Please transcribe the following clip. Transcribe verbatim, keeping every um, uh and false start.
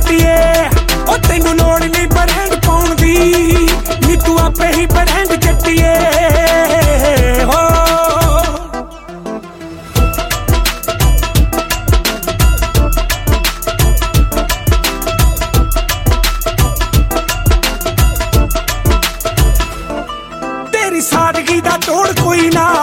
ਜੱਟੀਏ ਉਹ ਤੈਨੂੰ ਲੋੜ ਨਹੀਂ ਬ੍ਰਾਂਡ ਪਾਉਣ ਦੀ ਨੀ ਤੂੰ ਆਪੇ ਹੀ ਬ੍ਰਾਂਡ ਜੱਟੀਏ ਹੋ ਤੇਰੀ ਸਾਦਗੀ ਦਾ ਤੋੜ ਕੋਈ ਨਾ